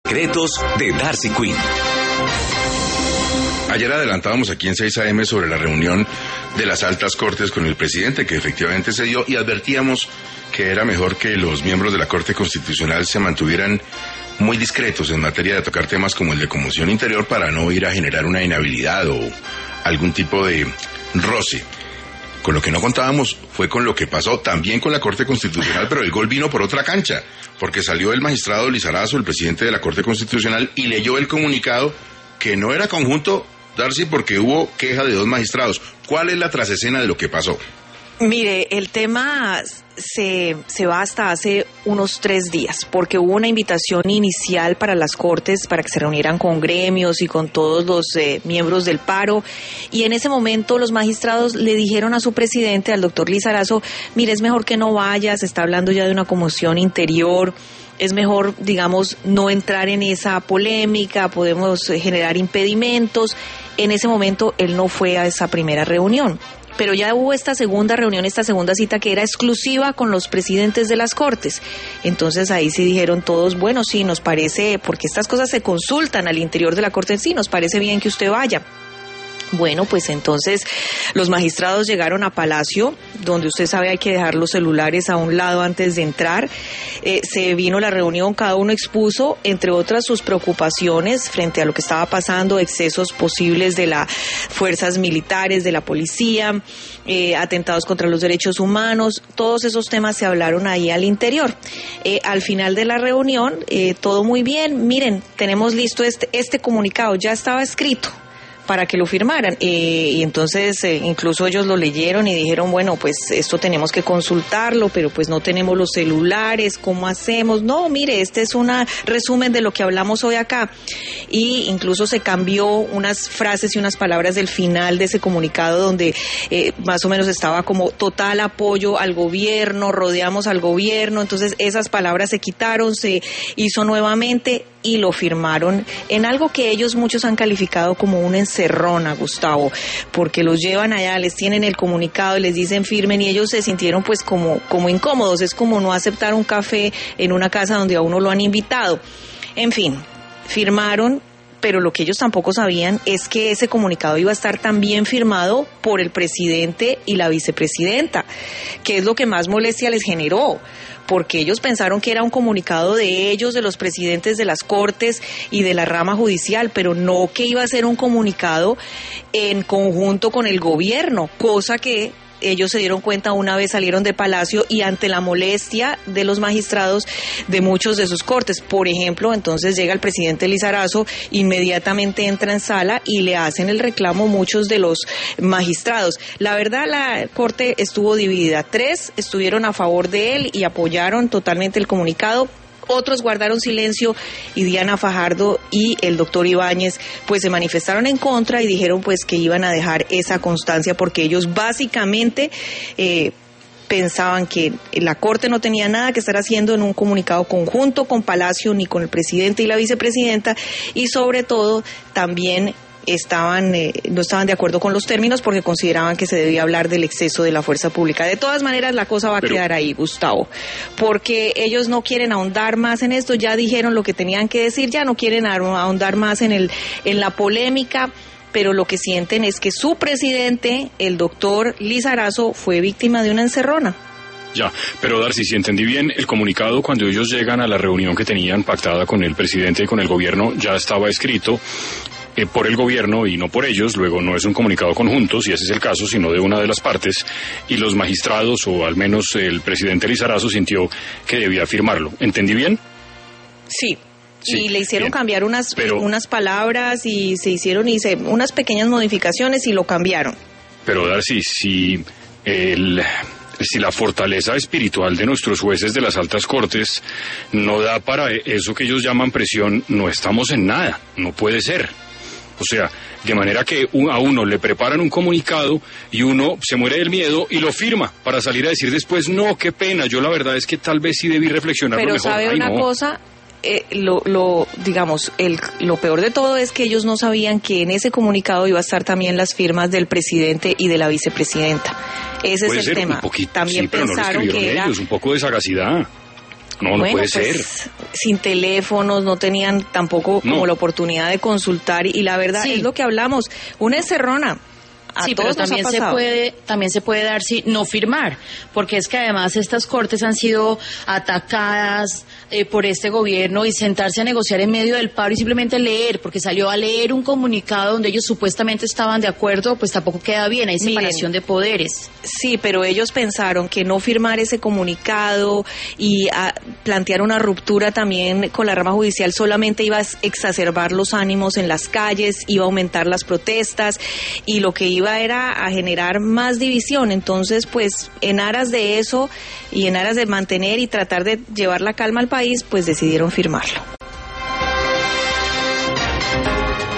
secretos de Darcy Quinn. Ayer adelantábamos aquí en 6 AM sobre la reunión de las altas cortes con el presidente, que efectivamente se dio, y advertíamos que era mejor que los miembros de la Corte Constitucional se mantuvieran muy discretos en materia de tocar temas como el de conmoción interior para no ir a generar una inhabilidad o algún tipo de roce. Con lo que no contábamos fue con lo que pasó también con la Corte Constitucional, pero el gol vino por otra cancha, porque salió el magistrado Lizarazo, el presidente de la Corte Constitucional, y leyó el comunicado que no era conjunto, Darcy, porque hubo queja de 2 magistrados. ¿Cuál es la trasescena de lo que pasó? Mire, el tema se va hasta hace unos 3 días, porque hubo una invitación inicial para las Cortes para que se reunieran con gremios y con todos los miembros del paro, y en ese momento los magistrados le dijeron a su presidente, al doctor Lizarazo, mire, es mejor que no vaya, se está hablando ya de una conmoción interior, es mejor, digamos, no entrar en esa polémica, podemos generar impedimentos. En ese momento él no fue a esa primera reunión. Pero ya hubo esta segunda reunión, esta segunda cita que era exclusiva con los presidentes de las Cortes. Entonces ahí sí dijeron todos, bueno, sí, nos parece, porque estas cosas se consultan al interior de la Corte, sí, nos parece bien que usted vaya. Bueno, pues entonces los magistrados llegaron a Palacio, donde usted sabe hay que dejar los celulares a un lado antes de entrar. Se vino la reunión, cada uno expuso, entre otras, sus preocupaciones frente a lo que estaba pasando, excesos posibles de las fuerzas militares, de la policía, atentados contra los derechos humanos, todos esos temas se hablaron ahí al interior. Al final de la reunión, todo muy bien, miren, tenemos listo este comunicado, ya estaba escrito para que lo firmaran, y entonces incluso ellos lo leyeron y dijeron, bueno, pues esto tenemos que consultarlo, pero pues no tenemos los celulares, ¿cómo hacemos? No, mire, este es un resumen de lo que hablamos hoy acá, y incluso se cambió unas frases y unas palabras del final de ese comunicado donde más o menos estaba como total apoyo al gobierno, rodeamos al gobierno, entonces esas palabras se quitaron, se hizo nuevamente y lo firmaron en algo que ellos muchos han calificado como una encerrona, Gustavo, porque los llevan allá, les tienen el comunicado y les dicen firmen, y ellos se sintieron pues como incómodos, es como no aceptar un café en una casa donde a uno lo han invitado. En fin, firmaron, pero lo que ellos tampoco sabían es que ese comunicado iba a estar también firmado por el presidente y la vicepresidenta, que es lo que más molestia les generó, porque ellos pensaron que era un comunicado de ellos, de los presidentes de las Cortes y de la rama judicial, pero no que iba a ser un comunicado en conjunto con el gobierno, cosa que ellos se dieron cuenta una vez salieron de Palacio y ante la molestia de los magistrados de muchos de sus cortes. Por ejemplo, entonces llega el presidente Lizarazo, inmediatamente entra en sala y le hacen el reclamo muchos de los magistrados. La verdad, la corte estuvo dividida. 3 estuvieron a favor de él y apoyaron totalmente el comunicado. Otros guardaron silencio y Diana Fajardo y el doctor Ibáñez pues se manifestaron en contra y dijeron pues que iban a dejar esa constancia porque ellos básicamente pensaban que la Corte no tenía nada que estar haciendo en un comunicado conjunto con Palacio ni con el presidente y la vicepresidenta, y sobre todo también no estaban de acuerdo con los términos porque consideraban que se debía hablar del exceso de la fuerza pública. De todas maneras, la cosa va a quedar ahí, Gustavo, porque ellos no quieren ahondar más en esto, ya dijeron lo que tenían que decir, ya no quieren ahondar más en la polémica, pero lo que sienten es que su presidente, el doctor Lizarazo, fue víctima de una encerrona. Ya, pero Darcy, si entendí bien, el comunicado cuando ellos llegan a la reunión que tenían pactada con el presidente y con el gobierno ya estaba escrito por el gobierno y no por ellos, luego no es un comunicado conjunto, si ese es el caso, sino de una de las partes, y los magistrados, o al menos el presidente Lizarazo, sintió que debía firmarlo. ¿Entendí bien? Sí. Y le hicieron cambiar unas palabras y se hicieron unas pequeñas modificaciones y lo cambiaron. Pero Darcy, si la fortaleza espiritual de nuestros jueces de las altas cortes no da para eso que ellos llaman presión, no estamos en nada, no puede ser. O sea, de manera que a uno le preparan un comunicado y uno se muere del miedo y lo firma para salir a decir después, no, qué pena, yo la verdad es que tal vez sí debí reflexionarlo mejor. Pero sabe una cosa, lo peor de todo es que ellos no sabían que en ese comunicado iba a estar también las firmas del presidente y de la vicepresidenta. Ese es el tema. Un poquito, también sí, pero pensaron no lo que era ellos, un poco de sagacidad. No puede ser. sin teléfonos, no tenían tampoco como la oportunidad de consultar y la verdad es lo que hablamos, una encerrona. Sí, pero también se puede dar si no firmar, porque es que además estas cortes han sido atacadas por este gobierno y sentarse a negociar en medio del paro y simplemente leer, porque salió a leer un comunicado donde ellos supuestamente estaban de acuerdo, pues tampoco queda bien, hay separación de poderes. Sí, pero ellos pensaron que no firmar ese comunicado y plantear una ruptura también con la rama judicial solamente iba a exacerbar los ánimos en las calles, iba a aumentar las protestas y lo que iba era a generar más división. Entonces, pues en aras de eso y en aras de mantener y tratar de llevar la calma al país, pues decidieron firmarlo.